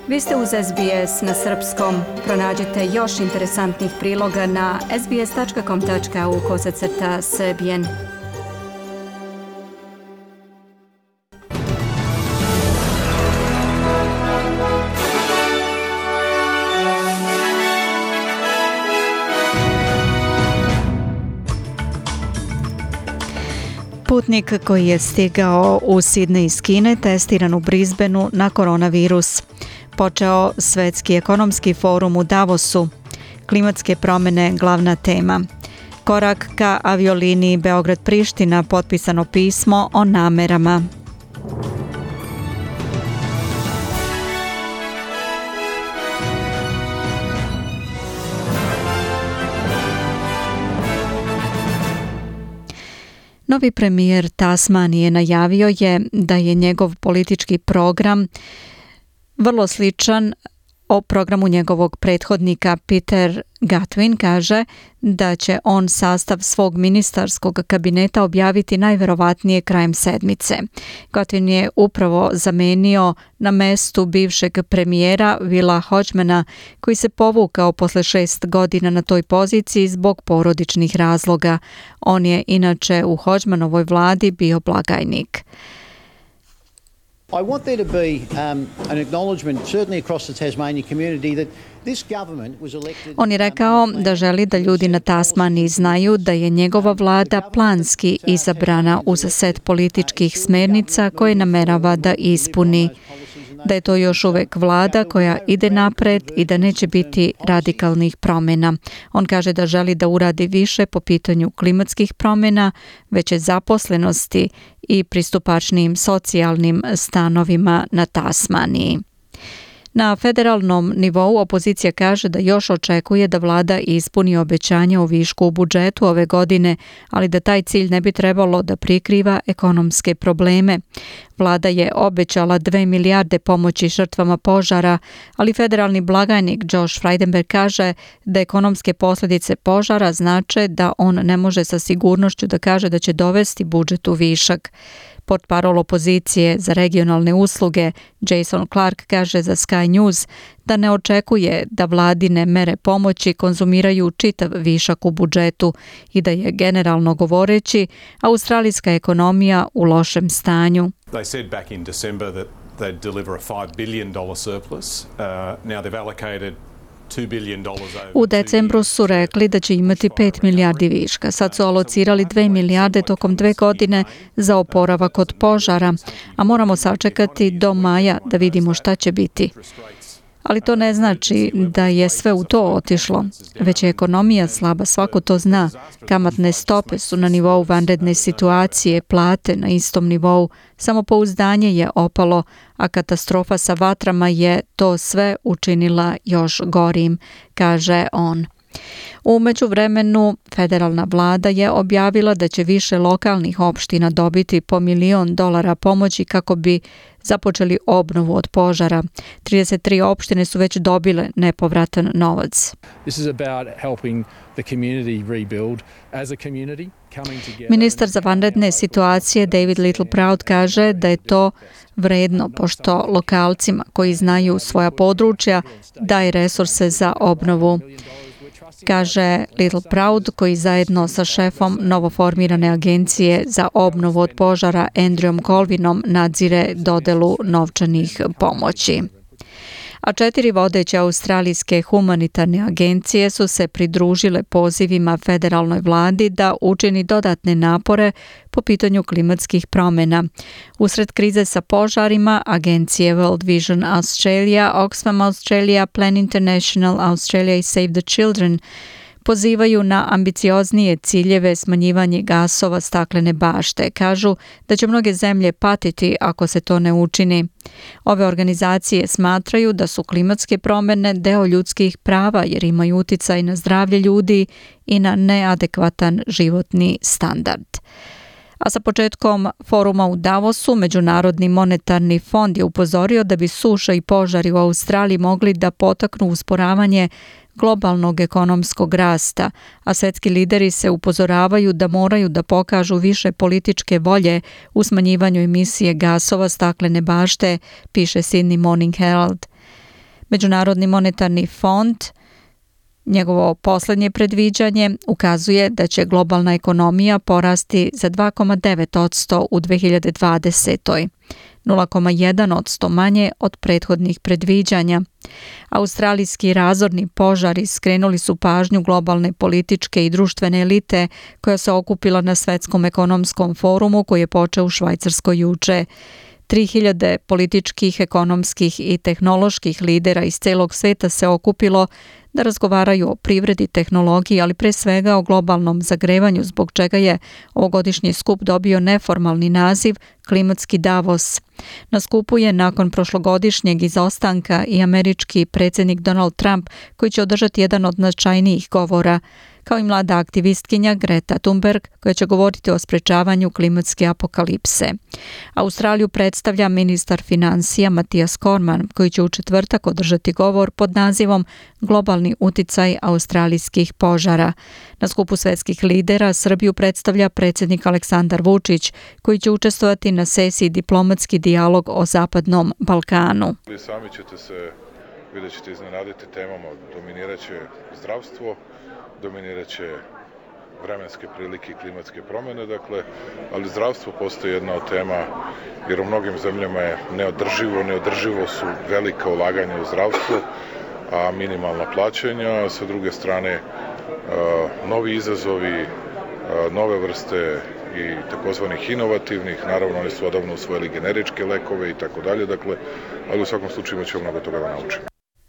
Vi ste uz SBS na srpskom. Pronađite još interesantnih priloga na sbs.com.au/srbijen. Putnik koji je stigao u Sidney iz Kine testiran u Brisbaneu na koronavirus. Počeo Svetski ekonomski forum u Davosu. Klimatske promjene glavna tema. Korak ka avioliniji Beograd-Priština, potpisano pismo o namerama. Novi premijer Tasmanije najavio je da je njegov politički program vrlo sličan o programu njegovog prethodnika. Peter Gutwein kaže da će on sastav svog ministarskog kabineta objaviti najverovatnije krajem sedmice. Gutwein je upravo zamenio na mestu bivšeg premijera Willa Hodgmana, koji se povukao posle 6 godina na toj poziciji zbog porodičnih razloga. On je inače u Hodgmanovoj vladi bio blagajnik. I want there to be an acknowledgement, certainly across the Tasmanian community, that this government was elected. On je rekao da želi da ljudi na Tasmaniji znaju da je njegova vlada planski izabrana uz set političkih smernica koje namerava da ispuni. Da je to još uvek vlada koja ide napred i da neće biti radikalnih promjena. On kaže da želi da uradi više po pitanju klimatskih promjena, veće zaposlenosti i pristupačnijim socijalnim stanovima na Tasmaniji. Na federalnom nivou opozicija kaže da još očekuje da vlada ispuni obećanja o višku u budžetu ove godine, ali da taj cilj ne bi trebalo da prikriva ekonomske probleme. Vlada je obećala 2 milijarde pomoći žrtvama požara, ali federalni blagajnik Josh Frydenberg kaže da ekonomske posljedice požara znače da on ne može sa sigurnošću da kaže da će dovesti budžet u višak. Portparol opozicije za regionalne usluge Jason Clark kaže za Sky News da ne očekuje da vladine mere pomoći konzumiraju čitav višak u budžetu i da je generalno govoreći australijska ekonomija u lošem stanju. They said back in December that they'd deliver a $5 billion surplus. Now they've allocated U decembru su rekli da će imati 5 milijardi viška. Sad su alocirali 2 milijarde tokom 2 godine za oporavak od požara, a moramo sačekati do maja da vidimo šta će biti. Ali to ne znači da je sve u to otišlo, već je ekonomija slaba, svako to zna. Kamatne stope su na nivou vanredne situacije, plate na istom nivou, samopouzdanje je opalo, a katastrofa sa vatrama je to sve učinila još gorim, kaže on. U međuvremenu, federalna vlada je objavila da će više lokalnih opština dobiti po $1 milion pomoći kako bi započeli obnovu od požara. 33 opštine su već dobile nepovratan novac. Ministar za vanredne situacije David Littleproud kaže da je to vredno, pošto lokalcima koji znaju svoja područja daje resurse za obnovu. Kaže Littleproud, koji zajedno sa šefom novoformirane agencije za obnovu od požara Andrewom Colvinom nadzire dodelu novčanih pomoći. A 4 vodeće australijske humanitarne agencije su se pridružile pozivima federalnoj vladi da učini dodatne napore po pitanju klimatskih promjena. Usred krize sa požarima, agencije World Vision Australia, Oxfam Australia, Plan International Australia i Save the Children pozivaju na ambicioznije ciljeve smanjivanje gasova staklene bašte. Kažu da će mnoge zemlje patiti ako se to ne učini. Ove organizacije smatraju da su klimatske promjene deo ljudskih prava jer imaju uticaj na zdravlje ljudi i na neadekvatan životni standard. A sa početkom foruma u Davosu, Međunarodni monetarni fond je upozorio da bi suša i požari u Australiji mogli da potaknu usporavanje globalnog ekonomskog rasta, a svetski lideri se upozoravaju da moraju da pokažu više političke volje u smanjivanju emisije gasova staklene bašte, piše Sydney Morning Herald. Međunarodni monetarni fond, njegovo posljednje predviđanje ukazuje da će globalna ekonomija porasti za 2,9% u 2020. 0,1% manje od prethodnih predviđanja. Australijski razorni požari skrenuli su pažnju globalne političke i društvene elite koja se okupila na Svetskom ekonomskom forumu koji je počeo u Švajcarskoj juče. 3000 političkih, ekonomskih i tehnoloških lidera iz celog sveta se okupilo da razgovaraju o privredi, tehnologiji, ali pre svega o globalnom zagrevanju, zbog čega je ovogodišnji skup dobio neformalni naziv Klimatski Davos. Na skupu je nakon prošlogodišnjeg izostanka i američki predsjednik Donald Trump, koji će održati jedan od značajnijih govora, kao i mlada aktivistkinja Greta Thunberg, koja će govoriti o sprečavanju klimatske apokalipse. Australiju predstavlja ministar financija Mathias Cormann, koji će u četvrtak održati govor pod nazivom Globalni uticaj australijskih požara. Na skupu svetskih lidera Srbiju predstavlja predsjednik Aleksandar Vučić, koji će učestvovati na sesiji Diplomatski dijalog o Zapadnom Balkanu. Sami ćete iznenaditi temama, dominirat će zdravstvo, dominirat će vremenske prilike i klimatske promjene, ali zdravstvo postoji jedna od tema jer u mnogim zemljama je neodrživo su velika ulaganja u zdravstvo, a minimalna plaćanja, a sa druge strane novi izazovi, nove vrste i takozvanih inovativnih, naravno oni su odavno usvojili generičke lekove i tako dalje, ali u svakom slučaju ćemo mnogo toga da naučimo.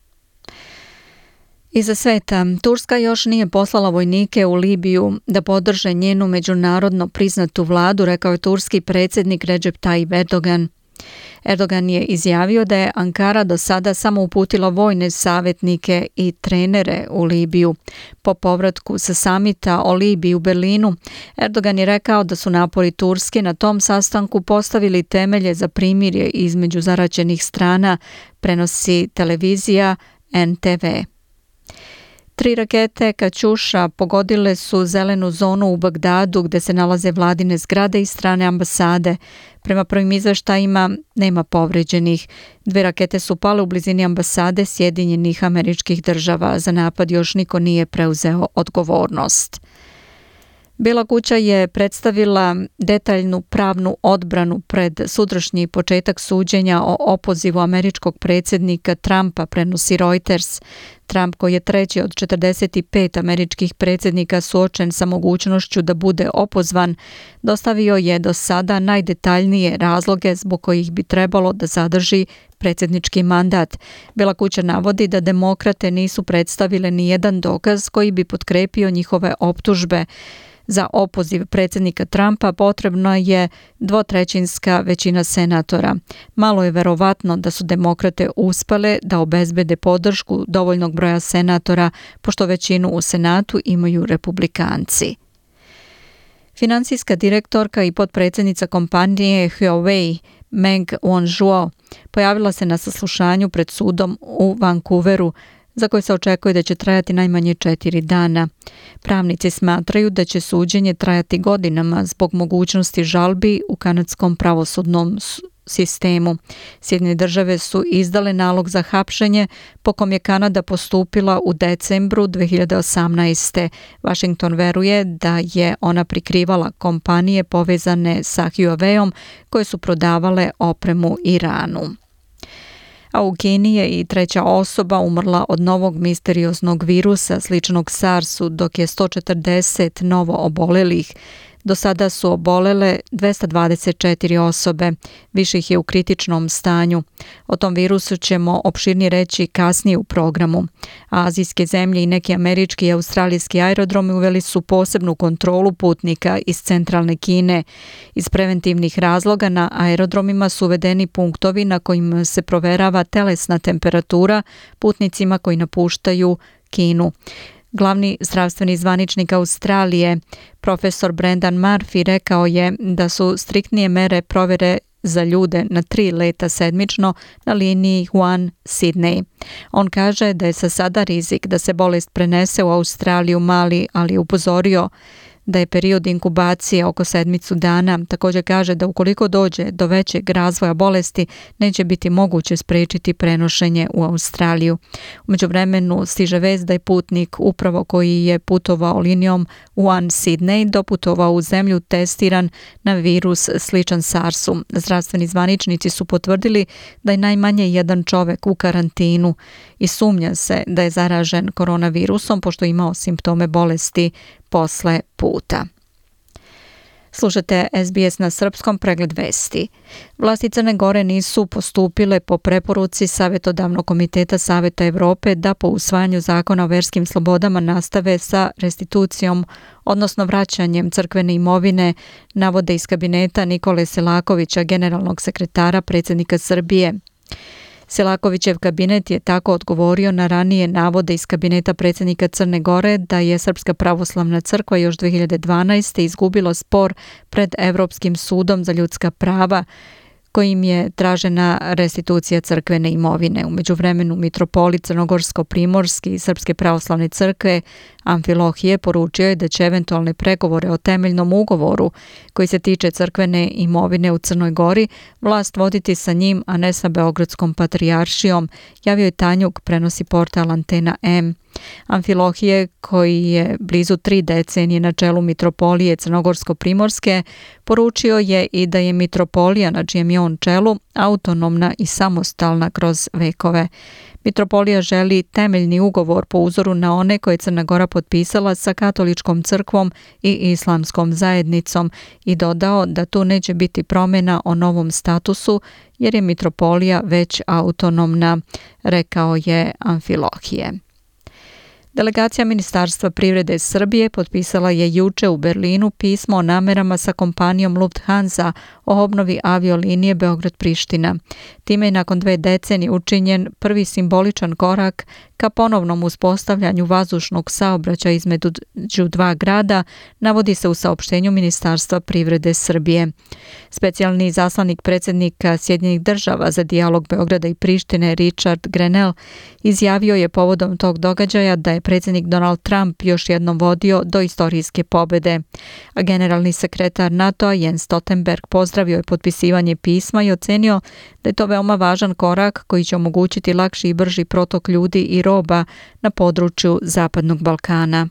Iza sveta, Turska još nije poslala vojnike u Libiju da podrže njenu međunarodno priznatu vladu, rekao je turski predsjednik Recep Tayyip Erdogan. Erdogan je izjavio da je Ankara do sada samo uputila vojne savjetnike i trenere u Libiju. Po povratku sa samita o Libiji u Berlinu, Erdogan je rekao da su napori Turske na tom sastanku postavili temelje za primirje između zaraćenih strana, prenosi televizija NTV. 3 rakete Kaćuša pogodile su zelenu zonu u Bagdadu gdje se nalaze vladine zgrade i strane ambasade. Prema prvim izveštajima nema povređenih. 2 rakete su pale u blizini ambasade Sjedinjenih Američkih Država. Za napad još niko nije preuzeo odgovornost. Bijela kuća je predstavila detaljnu pravnu odbranu pred sutrašnji početak suđenja o opozivu američkog predsjednika Trumpa, prenosi Reuters. Trump, koji je treći od 45 američkih predsjednika suočen sa mogućnošću da bude opozvan, dostavio je do sada najdetaljnije razloge zbog kojih bi trebalo da zadrži predsjednički mandat. Bijela kuća navodi da demokrate nisu predstavile ni jedan dokaz koji bi potkrepio njihove optužbe. Za opoziv predsjednika Trumpa potrebna je 2/3 većina senatora. Malo je verovatno da su demokrate uspale da obezbede podršku dovoljnog broja senatora, pošto većinu u Senatu imaju republikanci. Finansijska direktorka i potpredsjednica kompanije Huawei Meng Wanzhou pojavila se na saslušanju pred sudom u Vancouveru, za koje se očekuje da će trajati najmanje 4 dana. Pravnici smatraju da će suđenje trajati godinama zbog mogućnosti žalbi u kanadskom pravosudnom sistemu. Sjedinjene države su izdale nalog za hapšenje po kom je Kanada postupila u decembru 2018. Washington veruje da je ona prikrivala kompanije povezane sa Huaweiom koje su prodavale opremu Iranu. A u Kini je i 3. osoba umrla od novog misterioznog virusa sličnog SARS-u, dok je 140 novo obolelih. Do sada su obolele 224 osobe, više ih je u kritičnom stanju. O tom virusu ćemo opširnije reći kasnije u programu. Azijske zemlje i neki američki i australijski aerodromi uveli su posebnu kontrolu putnika iz centralne Kine. Iz preventivnih razloga na aerodromima su uvedeni punktovi na kojim se proverava telesna temperatura putnicima koji napuštaju Kinu. Glavni zdravstveni zvaničnik Australije, profesor Brendan Murphy, rekao je da su striktnije mere provjere za ljude na 3 leta sedmično na liniji Wuhan-Sydney. On kaže da je za sada rizik da se bolest prenese u Australiju mali, ali je upozorio da je period inkubacije oko 7 dana. Također kaže da ukoliko dođe do većeg razvoja bolesti, neće biti moguće spriječiti prenošenje u Australiju. U međuvremenu stiže vest da je putnik upravo koji je putovao linijom Wuhan-Sydney doputovao u zemlju testiran na virus sličan SARS-u. Zdravstveni zvaničnici su potvrdili da je najmanje jedan čovjek u karantinu i sumnja se da je zaražen koronavirusom pošto je imao simptome bolesti posle puta. Slušate SBS na srpskom, pregled vesti. Vlasti Crne Gore nisu postupile po preporuci Savjetodavnog komiteta Saveta Evrope da po usvajanju zakona o verskim slobodama nastave sa restitucijom, odnosno vraćanjem crkvene imovine, navode iz kabineta Nikole Selakovića, generalnog sekretara predsjednika Srbije. Selakovićev kabinet je tako odgovorio na ranije navode iz kabineta predsjednika Crne Gore da je Srpska pravoslavna crkva još 2012. izgubila spor pred Evropskim sudom za ljudska prava kojim je tražena restitucija crkvene imovine. U međuvremenu mitropolit Crnogorsko-primorski i Srpske pravoslavne crkve Amfilohije poručio je da će eventualne pregovore o temeljnom ugovoru koji se tiče crkvene imovine u Crnoj Gori vlast voditi sa njim, a ne sa Beogradskom patrijaršijom, javio je Tanjug, prenosi portal Antena M. Amfilohije, koji je blizu 3 decenije na čelu mitropolije Crnogorsko-primorske, poručio je i da je mitropolija na čijem je on čelu autonomna i samostalna kroz vekove. Mitropolija želi temeljni ugovor po uzoru na one koje je Crna Gora potpisala sa katoličkom crkvom i islamskom zajednicom i dodao da tu neće biti promjena o novom statusu jer je mitropolija već autonomna, rekao je Amfilohije. Delegacija Ministarstva privrede Srbije potpisala je juče u Berlinu pismo o namerama sa kompanijom Lufthansa o obnovi aviolinije Beograd-Priština. Time je nakon 2 decenije učinjen prvi simboličan korak ka ponovnom uspostavljanju vazdušnog saobraćaja između 2 grada, navodi se u saopštenju Ministarstva privrede Srbije. Specijalni izaslanik predsjednika Sjedinjenih država za dijalog Beograda i Prištine Richard Grenell izjavio je povodom tog događaja da je predsjednik Donald Trump još jednom vodio do istorijske pobjede. A generalni sekretar NATO-a Jens Stoltenberg pozdravio je potpisivanje pisma i ocenio da je to veoma važan korak koji će omogućiti lakši i brži protok ljudi i roba na području Zapadnog Balkana.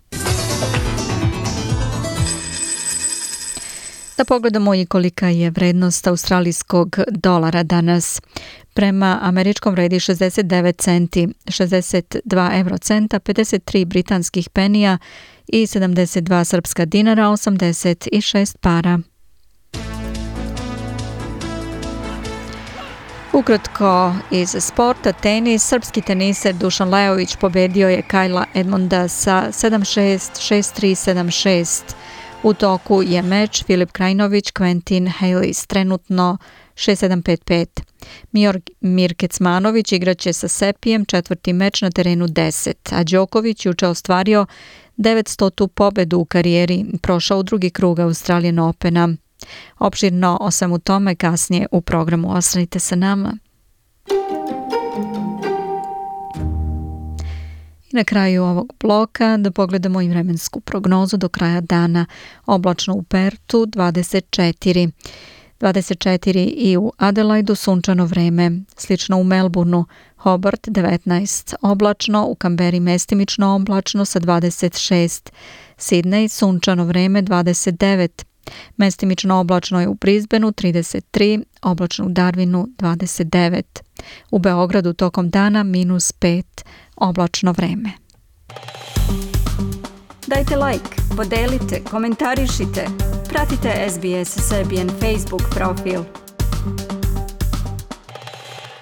Da pogledamo i kolika je vrednost australijskog dolara danas. Prema američkom vredi 69 centi, 62 eurocenta, 53 britanskih penija i 72 srpska dinara, 86 para. Ukratko iz sporta, tenis. Srpski teniser Dušan Lajović pobedio je Kajla Edmonda sa 7-6, 6-3, 7-6. U toku je meč Filip Krajinović, Quentin Halys, trenutno 6-7, 5-5. Mir Kecmanović igraće sa Sepijem 4. meč na terenu 10, a Đoković juče ostvario 900. pobedu u karijeri, prošao u drugi krug Australian Opena. Opširno o svemu tome kasnije u programu. Ostanite sa nama. I na kraju ovog bloka da pogledamo i vremensku prognozu do kraja dana. Oblačno u Pertu 24. 24 i u Adelaidu sunčano vreme, slično u Melbourneu, Hobart 19, oblačno, u Kamberi mestimično oblačno sa 26, Sydney sunčano vreme 29, mestimično oblačno je u Brisbaneu 33, oblačno u Darwinu 29, u Beogradu tokom dana -5, oblačno vreme. Dajte like, podelite, komentarišite, pratite SBS Serbian Facebook profil.